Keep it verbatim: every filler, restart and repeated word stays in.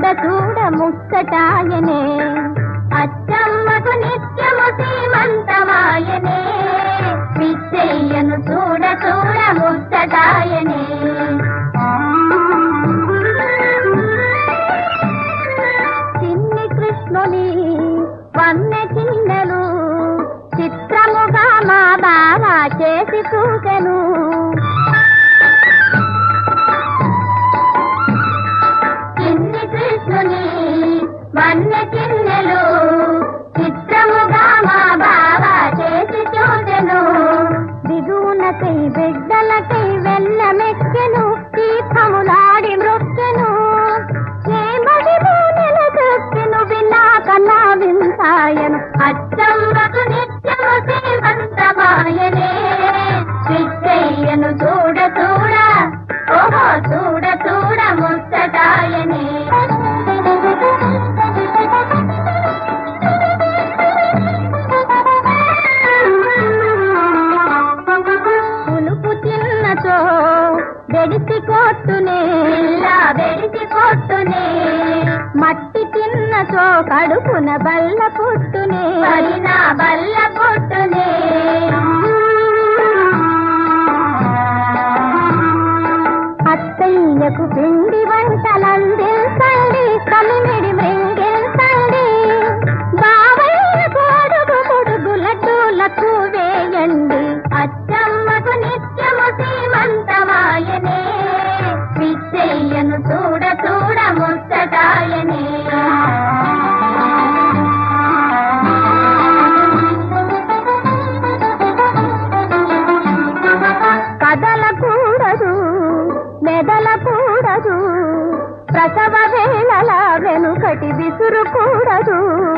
చూడ ముచ్చటాయనే అచ్చమ్మకు నిత్యము సీమంతమాయనే పిచ్చయ్యను చూడ చూడ ముచ్చటాయనే చిన్ని కృష్ణుని వన్నె చిన్నెలు చిత్రముగా మా బావ చేసి చూసెను వన్నె చిన్నెలు చిత్రముగా మా బావ చేసి చూసెను దిగునకై బిడ్డలకై వెన్నమెక్కెను తీర్థములాడి మృక్కెను ఏమడిలో నిలదొక్కెను విన్నా కన్నా వింతాయను అచ్చమ్మకు నిత్యము శ్రీమంతమాయనే పిచ్చయ్యను చూడ చూడ ఓహో చూడ చూడ ముచ్చటాయనే బెడిసి కొట్టునే బెడిసి కొట్టునే మట్టి తిన్నచో కడుపున బల్ల పుట్టునే పడిన బల్ల పుట్టునే అత్తయ్యకు పిండి వంటలందించండి కలిమిడి మృంగిల్చండి బావయ్యకు అడుగు పొడుగు లడ్డూలకు వేయండి అచ్చమ్మకు నిత్యము సీమంతమాయనే పిచ్చయ్యను చూడ చూడ ముచ్చటాయనే కదలకూడదు మెదలకూడదు ప్రసవ వేళల వెనుకటి విసురుకూడదు